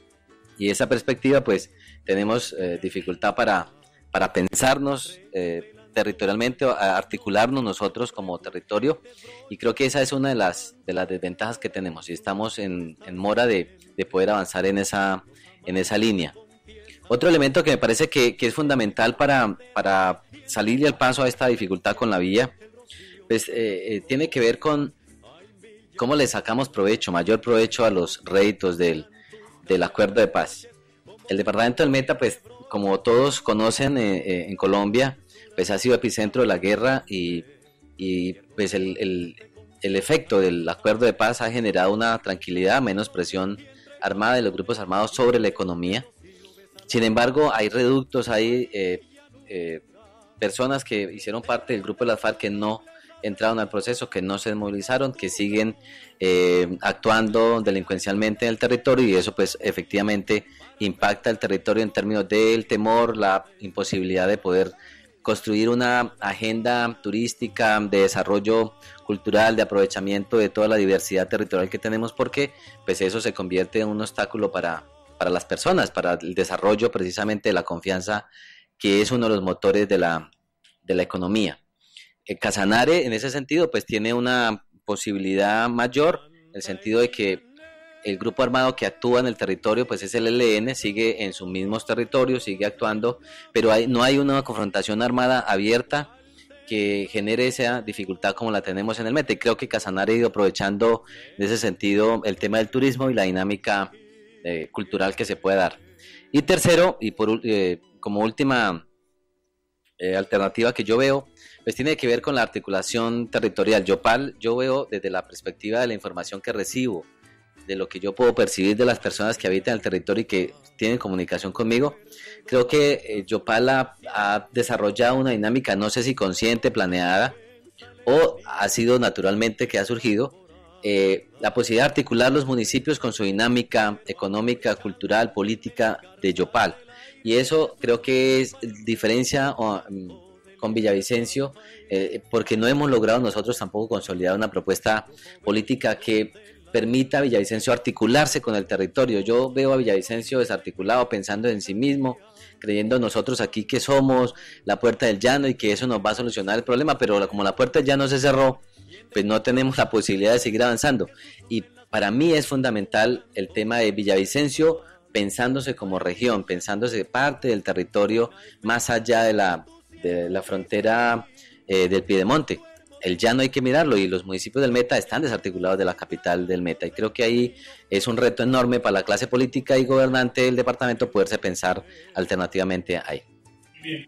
y esa perspectiva pues tenemos eh, dificultad para, para pensarnos eh, territorialmente, articularnos nosotros como territorio, y creo que esa es una de las, de las desventajas que tenemos y estamos en, en mora de, de poder avanzar en esa, en esa línea. Otro elemento que me parece que, que es fundamental para, para salirle al paso a esta dificultad con la vía, pues eh, eh, tiene que ver con cómo le sacamos provecho, mayor provecho a los réditos del, del acuerdo de paz. El departamento del Meta, pues como todos conocen eh, eh, en Colombia, pues ha sido epicentro de la guerra y, y pues el, el, el efecto del acuerdo de paz ha generado una tranquilidad, menos presión armada de los grupos armados sobre la economía. Sin embargo, hay reductos, hay eh, eh, personas que hicieron parte del grupo de las FARC que no entraron al proceso, que no se desmovilizaron, que siguen eh, actuando delincuencialmente en el territorio, y eso pues efectivamente impacta el territorio en términos del temor, la imposibilidad de poder construir una agenda turística, de desarrollo cultural, de aprovechamiento de toda la diversidad territorial que tenemos, porque pues eso se convierte en un obstáculo para para las personas, para el desarrollo precisamente de la confianza, que es uno de los motores de la, de la economía. Eh, Casanare, en ese sentido, pues tiene una posibilidad mayor, en el sentido de que el grupo armado que actúa en el territorio, pues es el E L N, sigue en sus mismos territorios, sigue actuando, pero hay, no hay una confrontación armada abierta que genere esa dificultad como la tenemos en el Meta. Y creo que Casanare ha ido aprovechando en ese sentido el tema del turismo y la dinámica Eh, cultural que se puede dar. Y tercero, y por eh, como última eh, alternativa que yo veo, pues tiene que ver con la articulación territorial. Yopal, yo veo desde la perspectiva de la información que recibo, de lo que yo puedo percibir de las personas que habitan el territorio y que tienen comunicación conmigo, creo que eh, Yopal ha, ha desarrollado una dinámica, no sé si consciente, planeada, o ha sido naturalmente que ha surgido, Eh, la posibilidad de articular los municipios con su dinámica económica, cultural, política de Yopal, y eso creo que es diferencia oh, con Villavicencio, eh, porque no hemos logrado nosotros tampoco consolidar una propuesta política que permita a Villavicencio articularse con el territorio. Yo veo a Villavicencio desarticulado, pensando en sí mismo, creyendo nosotros aquí que somos la puerta del llano y que eso nos va a solucionar el problema, pero como la puerta del llano se cerró, pues no tenemos la posibilidad de seguir avanzando. Y para mí es fundamental el tema de Villavicencio pensándose como región, pensándose parte del territorio más allá de la, de la frontera eh, del Piedemonte. El llano hay que mirarlo, y los municipios del Meta están desarticulados de la capital del Meta, y creo que ahí es un reto enorme para la clase política y gobernante del departamento poderse pensar alternativamente ahí. Bien.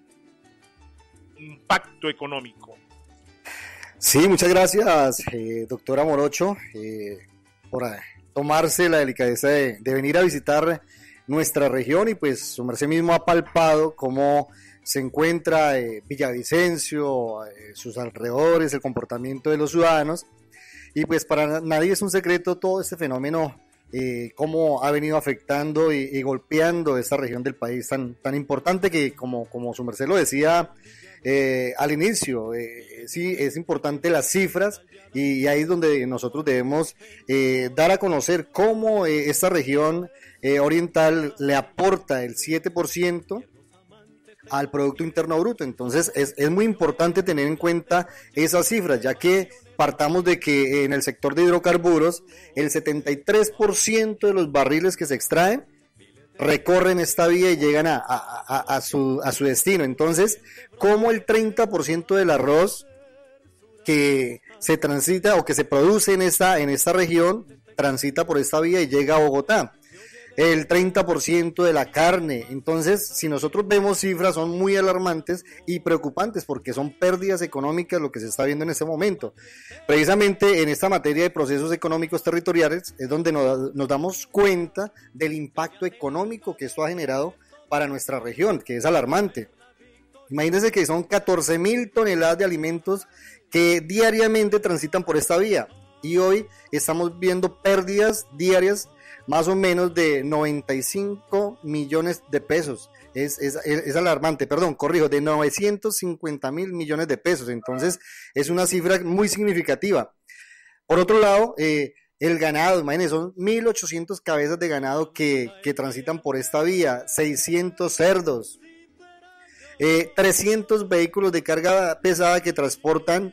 Impacto económico. Sí, muchas gracias, eh, doctora Morocho, eh, por eh, tomarse la delicadeza de, de venir a visitar nuestra región, y pues su merced mismo ha palpado cómo se encuentra eh, Villavicencio, eh, sus alrededores, el comportamiento de los ciudadanos, y pues para nadie es un secreto todo este fenómeno, eh, cómo ha venido afectando y, y golpeando esta región del país tan, tan importante que, como, como su merced lo decía eh, al inicio, eh, sí, es importante las cifras, y, y ahí es donde nosotros debemos eh, dar a conocer cómo eh, esta región eh, oriental le aporta el siete por ciento al Producto Interno Bruto. Entonces es, es muy importante tener en cuenta esas cifras, ya que partamos de que en el sector de hidrocarburos el setenta y tres por ciento de los barriles que se extraen recorren esta vía y llegan a, a, a, a, su, a su destino. Entonces, ¿cómo el treinta por ciento del arroz que se transita o que se produce en esta, en esta región transita por esta vía y llega a Bogotá? el treinta por ciento de la carne. Entonces, si nosotros vemos cifras, son muy alarmantes y preocupantes porque son pérdidas económicas lo que se está viendo en este momento. Precisamente en esta materia de procesos económicos territoriales es donde nos, nos damos cuenta del impacto económico que esto ha generado para nuestra región, que es alarmante. Imagínense que son catorce mil toneladas de alimentos que diariamente transitan por esta vía y hoy estamos viendo pérdidas diarias más o menos de noventa y cinco millones de pesos. Es, es, es alarmante, perdón, corrijo, de novecientos cincuenta mil millones de pesos. Entonces es una cifra muy significativa. Por otro lado, eh, el ganado, imagínense, son mil ochocientas cabezas de ganado que, que transitan por esta vía, seiscientos cerdos, eh, trescientos vehículos de carga pesada que transportan.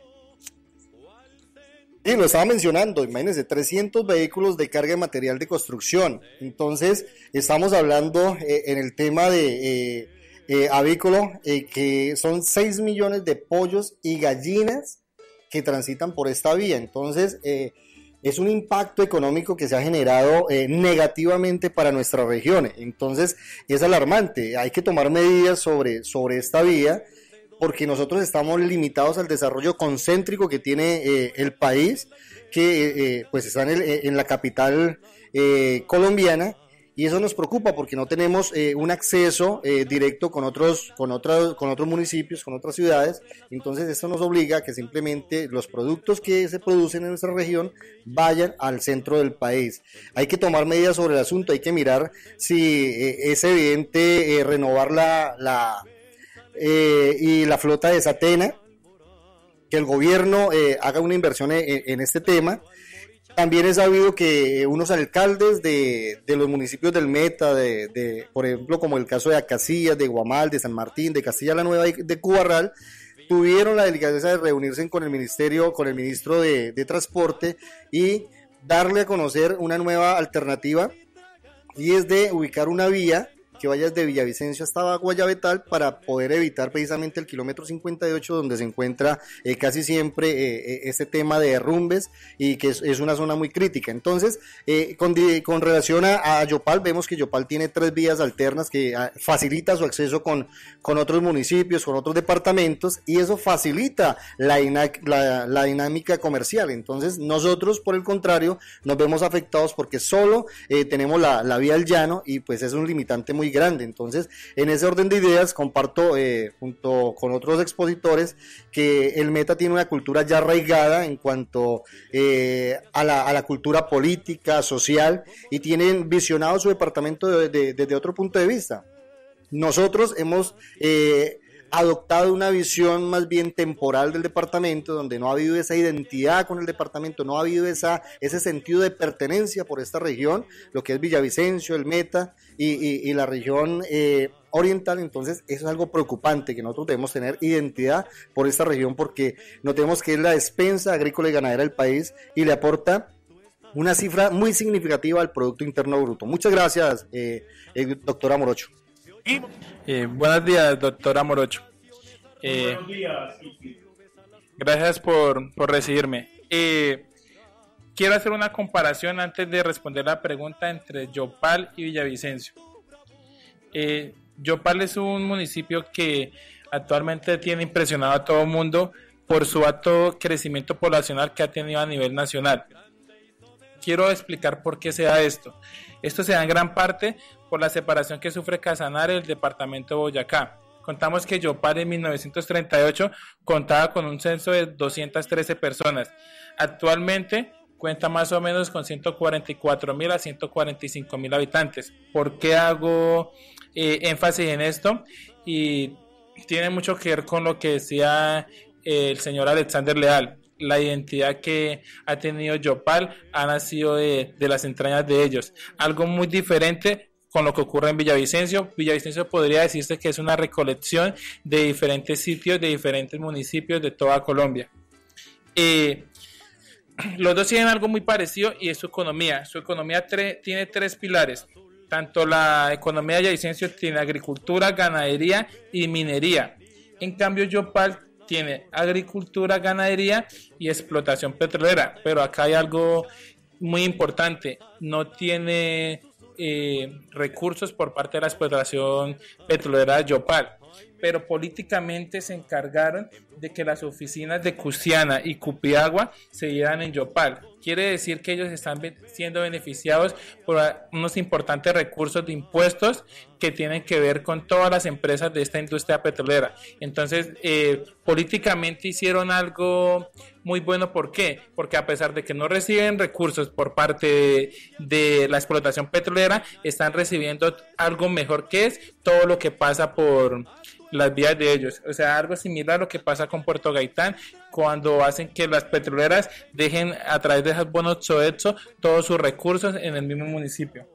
Y lo estaba mencionando, imagínense, trescientos vehículos de carga de material de construcción. Entonces, estamos hablando eh, en el tema de eh, eh, avícola, eh, que son seis millones de pollos y gallinas que transitan por esta vía. Entonces, eh, es un impacto económico que se ha generado eh, negativamente para nuestra región. Entonces, es alarmante. Hay que tomar medidas sobre, sobre esta vía, porque nosotros estamos limitados al desarrollo concéntrico que tiene eh, el país, que eh, pues está en, el, en la capital eh, colombiana, y eso nos preocupa porque no tenemos eh, un acceso eh, directo con otros, con, otros, con otros municipios, con otras ciudades. Entonces esto nos obliga a que simplemente los productos que se producen en nuestra región vayan al centro del país. Hay que tomar medidas sobre el asunto, hay que mirar si eh, es evidente eh, renovar la... la Eh, y la flota de Satena, que el gobierno eh, haga una inversión en, en este tema. También es sabido que unos alcaldes de, de los municipios del Meta, de, de, por ejemplo, como el caso de Acacías, de Guamal, de San Martín, de Castilla la Nueva y de Cubarral, tuvieron la delicadeza de reunirse con el ministerio, con el ministro de, de Transporte y darle a conocer una nueva alternativa, y es de ubicar una vía que vaya desde Villavicencio hasta Guayabetal para poder evitar precisamente el kilómetro cincuenta y ocho, donde se encuentra eh, casi siempre eh, este tema de derrumbes y que es, es una zona muy crítica. Entonces, eh, con, con relación a, a Yopal, vemos que Yopal tiene tres vías alternas que a, facilita su acceso con, con otros municipios, con otros departamentos, y eso facilita la, la, la dinámica comercial. Entonces, nosotros, por el contrario, nos vemos afectados porque solo eh, tenemos la, la vía al llano, y pues es un limitante muy grande. Entonces, en ese orden de ideas, comparto eh, junto con otros expositores que el Meta tiene una cultura ya arraigada en cuanto eh, a, la, a la cultura política, social, y tienen visionado su departamento de, de, desde otro punto de vista. Nosotros hemos eh, adoptado una visión más bien temporal del departamento, donde no ha habido esa identidad con el departamento, no ha habido esa, ese sentido de pertenencia por esta región, lo que es Villavicencio, el Meta y, y, y la región eh, oriental. Entonces eso es algo preocupante, que nosotros debemos tener identidad por esta región, porque notemos que es la despensa agrícola y ganadera del país y le aporta una cifra muy significativa al Producto Interno Bruto. Muchas gracias, eh, eh, doctora Morocho. Eh, buenos días, doctora Morocho. Eh, buenos días. Gracias por, por recibirme. Eh, quiero hacer una comparación antes de responder la pregunta entre Yopal y Villavicencio. Eh, Yopal es un municipio que actualmente tiene impresionado a todo el mundo por su alto crecimiento poblacional que ha tenido a nivel nacional. Quiero explicar por qué se da esto. Esto se da en gran parte por la separación que sufre Casanare del departamento de Boyacá. Contamos que Yopal en mil novecientos treinta y ocho contaba con un censo de doscientas trece personas. Actualmente cuenta más o menos con ciento cuarenta y cuatro mil a ciento cuarenta y cinco mil habitantes. ¿Por qué hago eh, énfasis en esto? Y tiene mucho que ver con lo que decía eh, el señor Alexander Leal. La identidad que ha tenido Yopal ha nacido de, de las entrañas de ellos. Algo muy diferente con lo que ocurre en Villavicencio. Villavicencio podría decirse que es una recolección de diferentes sitios, de diferentes municipios de toda Colombia. Eh, los dos tienen algo muy parecido, y es su economía. Su economía tre- tiene tres pilares. Tanto la economía de Villavicencio tiene agricultura, ganadería y minería. En cambio, Yopal tiene agricultura, ganadería y explotación petrolera. Pero acá hay algo muy importante: no tiene eh, recursos por parte de la explotación petrolera de Yopal, pero políticamente se encargaron de que las oficinas de Cusiana y Cupiagua se dieran en Yopal. Quiere decir que ellos están siendo beneficiados por unos importantes recursos de impuestos que tienen que ver con todas las empresas de esta industria petrolera. Entonces, eh, políticamente hicieron algo muy bueno. ¿Por qué? Porque a pesar de que no reciben recursos por parte de, de la explotación petrolera, están recibiendo algo mejor, que es todo lo que pasa por las vías de ellos. O sea, algo similar a lo que pasa con Puerto Gaitán, cuando hacen que las petroleras dejen a través de esos bonos Sodexo todos sus recursos en el mismo municipio.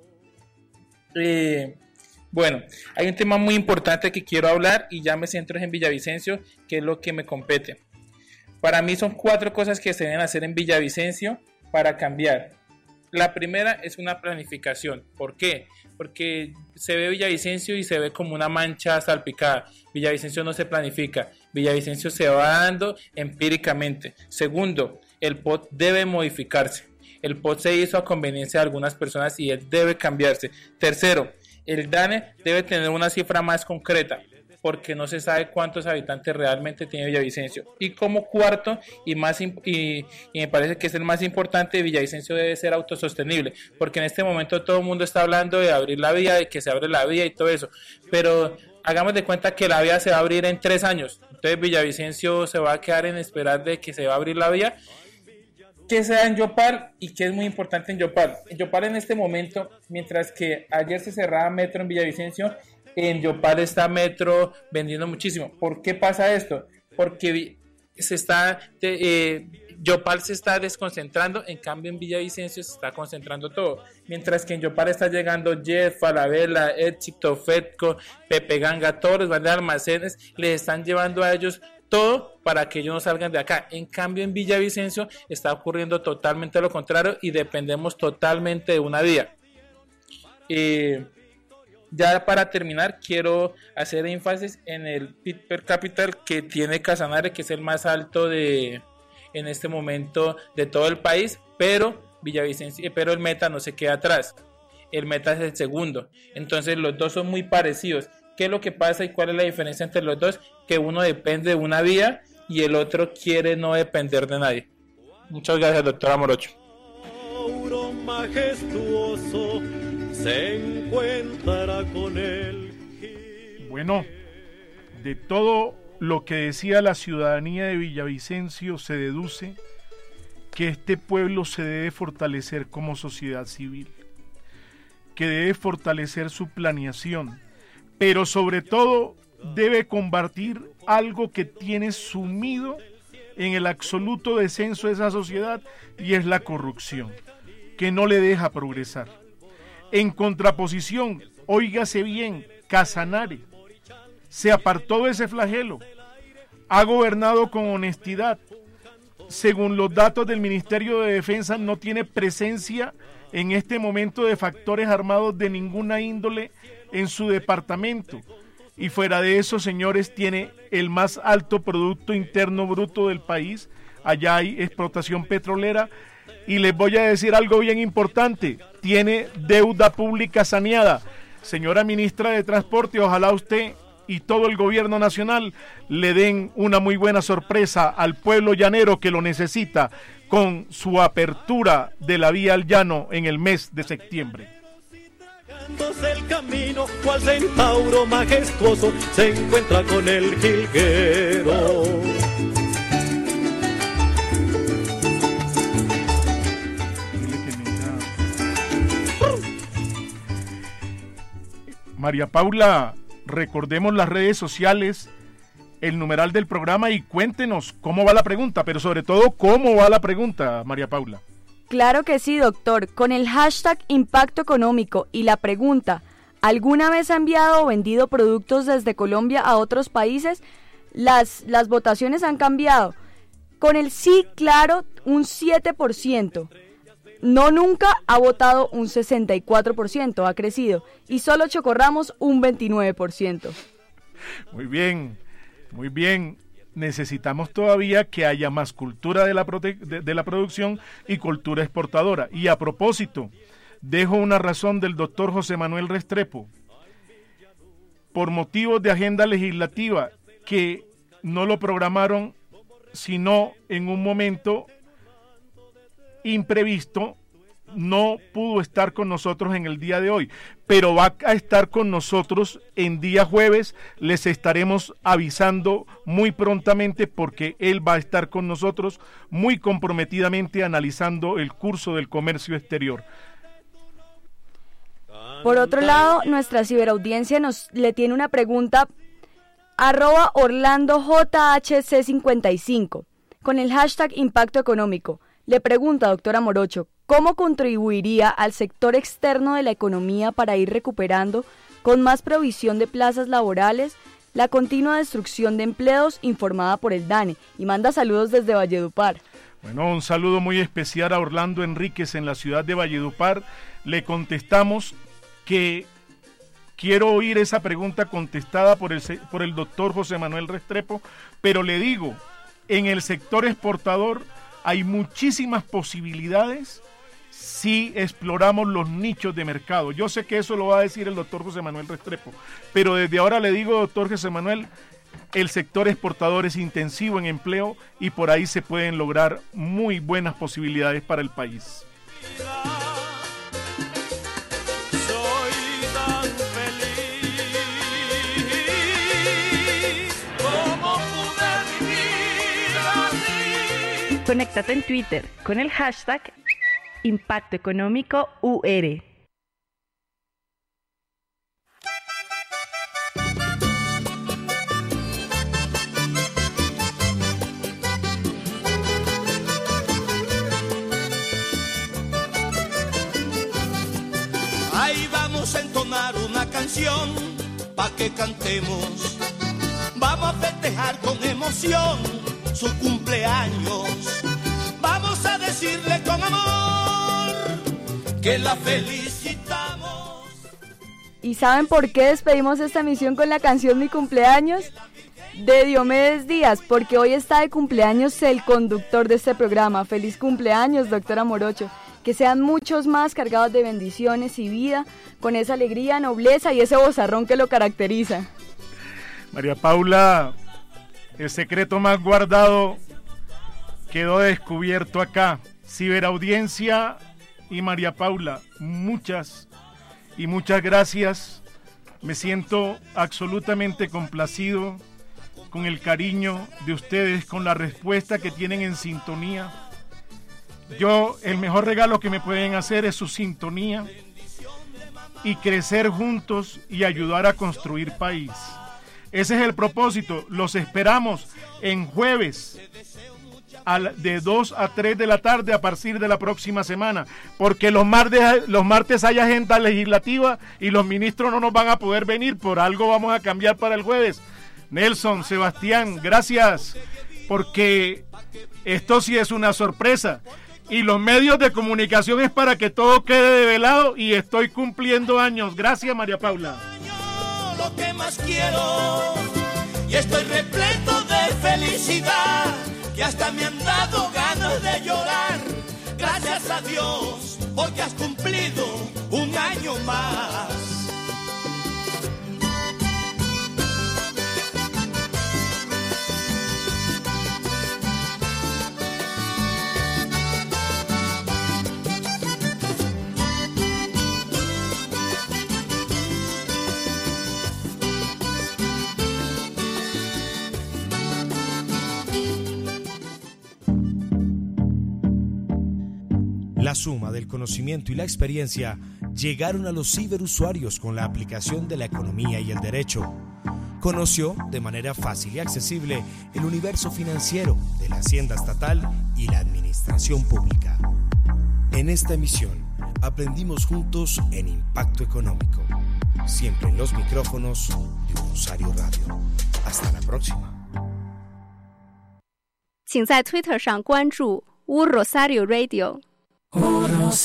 Eh, bueno, hay un tema muy importante que quiero hablar y ya me centro en Villavicencio, que es lo que me compete. Para mí son cuatro cosas que se deben hacer en Villavicencio para cambiar. La primera es una planificación. ¿Por qué? Porque se ve Villavicencio y se ve como una mancha salpicada. Villavicencio no se planifica. Villavicencio se va dando empíricamente. Segundo, el P O T debe modificarse. El P O T se hizo a conveniencia de algunas personas y él debe cambiarse. Tercero, el DANE debe tener una cifra más concreta, porque no se sabe cuántos habitantes realmente tiene Villavicencio. Y como cuarto, y más y, y me parece que es el más importante, Villavicencio debe ser autosostenible, porque en este momento todo el mundo está hablando de abrir la vía, de que se abre la vía y todo eso, pero hagamos de cuenta que la vía se va a abrir en tres años, entonces Villavicencio se va a quedar en esperar de que se va a abrir la vía. ¿Qué se da en Yopal y qué es muy importante en Yopal? En Yopal en este momento, mientras que ayer se cerraba Metro en Villavicencio, en Yopal está Metro vendiendo muchísimo. ¿Por qué pasa esto? Porque se está eh, Yopal se está desconcentrando, en cambio en Villavicencio se está concentrando todo. Mientras que en Yopal está llegando Jet, Falabella, Éxito, Fedco, Pepe Ganga, todos los grandes almacenes les están llevando a ellos todo para que ellos no salgan de acá. En cambio en Villavicencio está ocurriendo totalmente lo contrario y dependemos totalmente de una vía. Eh, Ya para terminar, quiero hacer énfasis en el P I B per cápita que tiene Casanare, que es el más alto de en este momento de todo el país, pero Villavicencio, pero el Meta no se queda atrás. El Meta es el segundo. Entonces los dos son muy parecidos. ¿Qué es lo que pasa y cuál es la diferencia entre los dos? Que uno depende de una vía y el otro quiere no depender de nadie. Muchas gracias, doctora Morocho. Majestuoso se encuentra con él. Bueno, de todo lo que decía la ciudadanía de Villavicencio se deduce que este pueblo se debe fortalecer como sociedad civil, que debe fortalecer su planeación, pero sobre todo debe combatir algo que tiene sumido en el absoluto descenso de esa sociedad, y es la corrupción, que no le deja progresar. En contraposición, óigase bien, Casanare se apartó de ese flagelo, ha gobernado con honestidad. Según los datos del Ministerio de Defensa, no tiene presencia en este momento de factores armados de ninguna índole en su departamento. Y fuera de eso, señores, tiene el más alto Producto Interno Bruto del país. Allá hay explotación petrolera. Y les voy a decir algo bien importante, tiene deuda pública saneada. Señora ministra de Transporte, ojalá usted y todo el gobierno nacional le den una muy buena sorpresa al pueblo llanero que lo necesita con su apertura de la vía al llano en el mes de septiembre. El camino, cual centauro majestuoso se encuentra con el jilguero. María Paula, recordemos las redes sociales, el numeral del programa y cuéntenos cómo va la pregunta, pero sobre todo cómo va la pregunta, María Paula. Claro que sí, doctor. Con el hashtag Impacto Económico y la pregunta, ¿alguna vez ha enviado o vendido productos desde Colombia a otros países? Las, las votaciones han cambiado. Con el sí, claro, un siete por ciento. No nunca ha votado un sesenta y cuatro por ciento, ha crecido. Y solo Chocorramos un veintinueve por ciento. Muy bien, muy bien. Necesitamos todavía que haya más cultura de la, prote- de, de la producción y cultura exportadora. Y a propósito dejo una razón del doctor José Manuel Restrepo. Por motivos de agenda legislativa que no lo programaron sino en un momento imprevisto, no pudo estar con nosotros en el día de hoy, pero va a estar con nosotros en día jueves. Les estaremos avisando muy prontamente porque él va a estar con nosotros muy comprometidamente analizando el curso del comercio exterior. Por otro lado, nuestra ciberaudiencia nos le tiene una pregunta, arroba Orlando J H C cincuenta y cinco, con el hashtag Impacto Económico. Le pregunta, doctora Morocho, ¿cómo contribuiría al sector externo de la economía para ir recuperando, con más provisión de plazas laborales, la continua destrucción de empleos informada por el DANE? Y manda saludos desde Valledupar. Bueno, un saludo muy especial a Orlando Enríquez en la ciudad de Valledupar. Le contestamos que quiero oír esa pregunta contestada por el, por el doctor José Manuel Restrepo, pero le digo, en el sector exportador hay muchísimas posibilidades si exploramos los nichos de mercado. Yo sé que eso lo va a decir el doctor José Manuel Restrepo, pero desde ahora le digo, doctor José Manuel, el sector exportador es intensivo en empleo y por ahí se pueden lograr muy buenas posibilidades para el país. Conéctate en Twitter con el hashtag Impacto Económico U R. Ahí vamos a entonar una canción pa' que cantemos. Vamos a festejar con emoción su cumpleaños. Vamos a decirle con amor que la felicitamos. ¿Y saben por qué despedimos esta emisión con la canción Mi Cumpleaños? De Diomedes Díaz, porque hoy está de cumpleaños el conductor de este programa. Feliz cumpleaños, doctora Morocho. Que sean muchos más cargados de bendiciones y vida, con esa alegría, nobleza y ese vozarrón que lo caracteriza. María Paula, el secreto más guardado quedó descubierto acá. Ciberaudiencia y María Paula, muchas y muchas gracias. Me siento absolutamente complacido con el cariño de ustedes, con la respuesta que tienen en sintonía. Yo, el mejor regalo que me pueden hacer es su sintonía y crecer juntos y ayudar a construir país. Ese es el propósito. Los esperamos en jueves de dos a tres de la tarde a partir de la próxima semana, porque los martes, los martes hay agenda legislativa y los ministros no nos van a poder venir, por algo vamos a cambiar para el jueves. Nelson, Sebastián, gracias, porque esto sí es una sorpresa. Y los medios de comunicación es para que todo quede develado y estoy cumpliendo años. Gracias, María Paula. Lo que más quiero y estoy repleto de felicidad, que hasta me han dado ganas de llorar. Gracias a Dios porque has cumplido un año más. La suma del conocimiento y la experiencia llegaron a los ciberusuarios con la aplicación de la economía y el derecho. Conoció de manera fácil y accesible el universo financiero de la hacienda estatal y la administración pública. En esta emisión aprendimos juntos en Impacto Económico, siempre en los micrófonos de Rosario Radio. Hasta la próxima. 请在 Twitter 上关注 U Rosario Radio。